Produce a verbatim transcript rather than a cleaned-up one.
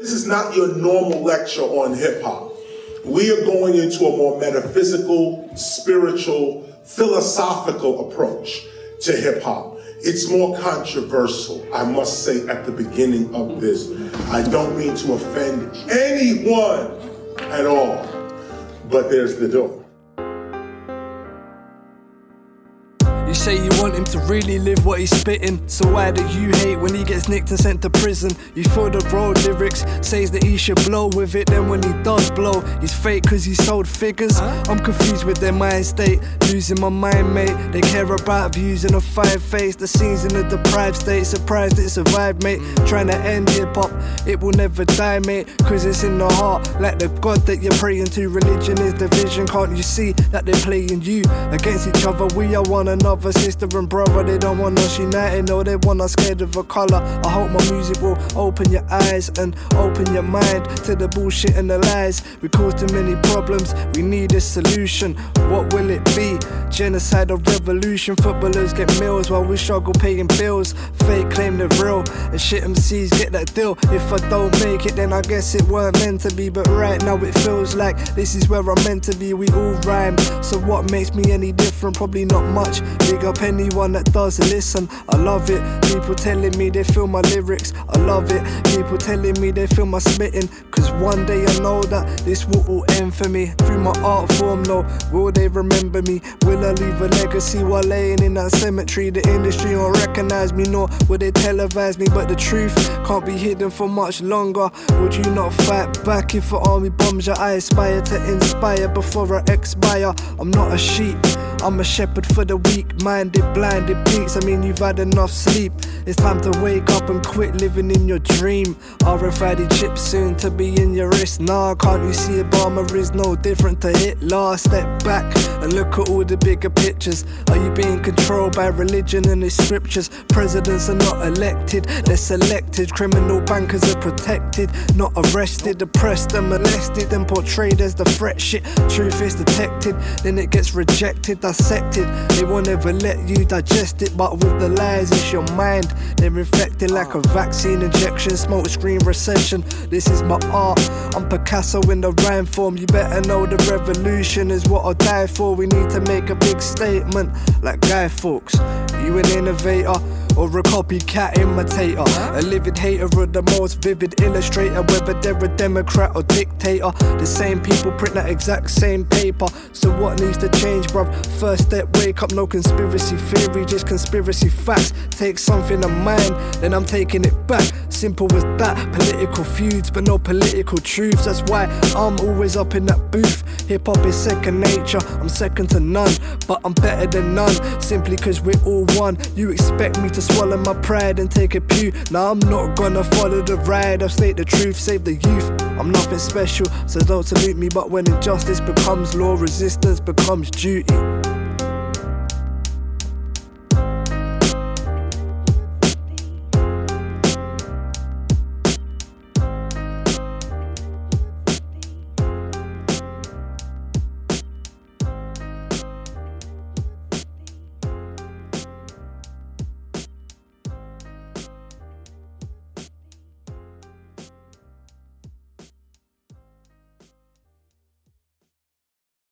This is not your normal lecture on hip-hop. We are going into a more metaphysical, spiritual, philosophical approach to hip-hop. It's more controversial, I must say, at the beginning of this. I don't mean to offend anyone at all, but there's the door. You say you want him to really live what he's spitting, so why do you hate when he gets nicked and sent to prison? You feel the road lyrics, says that he should blow with it, then when he does blow, he's fake cause he sold figures. I'm confused with their mind state, losing my mind mate. They care about views in a five face, the scenes in a deprived state, surprised it survived mate. Trying to end hip hop, it will never die mate, cause it's in the heart, like the God that you're praying to. Religion is division, can't you see that they're playing you against each other? We are one another, sister and brother. They don't want us united, no, they want us scared of a colour. I hope my music will open your eyes and open your mind to the bullshit and the lies. We cause too many problems, we need a solution. What will it be? Genocide or revolution? Footballers get meals while we struggle paying bills. Fake claim they're real, and shit M Cs get that deal. If I don't make it, then I guess it weren't meant to be. But right now it feels like this is where I'm meant to be. We all rhyme, so what makes me any different? Probably not much. Big up anyone that does listen, I love it. People telling me they feel my lyrics, I love it. People telling me they feel my spitting, cause one day I know that this will all end for me. Through my art form, no, will they remember me? Will I leave a legacy while laying in that cemetery? The industry won't recognize me, nor will they televise me. But the truth can't be hidden for much longer. Would you not fight back if an army bombs you? I aspire to inspire before I expire. I'm not a sheep, I'm a shepherd for the weak-minded, blinded beats. I mean, you've had enough sleep. It's time to wake up and quit living in your dream. R F I D chip soon to be in your wrist. Nah, can't you see Obama is no different to Hitler? Step back and look at all the bigger pictures. Are you being controlled by religion and its scriptures? Presidents are not elected, they're selected. Criminal bankers are protected, not arrested. Oppressed and molested and portrayed as the threat. Shit, truth is detected, then it gets rejected, dissected. They won't ever let you digest it, but with the lies it's your mind. They're infected like a vaccine injection, smoke screen recession. This is my art, I'm Picasso in the rhyme form. You better know the revolution is what I'll die for. We need to make a big statement like Guy Fawkes. You an innovator or a copycat imitator, a livid hater of the most vivid illustrator. Whether they're a Democrat or dictator, the same people print that exact same paper. So what needs to change, bruv? First step, wake up, no conspiracy theory, just conspiracy facts. Take something of mine, then I'm taking it back. Simple as that. Political feuds, but no political truths. That's why I'm always up in that booth. Hip-hop is second nature, I'm second to none, but I'm better than none, simply cause we're all one. You expect me to swallow my pride and take a pew? Nah, I'm not gonna follow the ride. I'll state the truth, save the youth. I'm nothing special, so don't salute me. But when injustice becomes law, resistance becomes duty.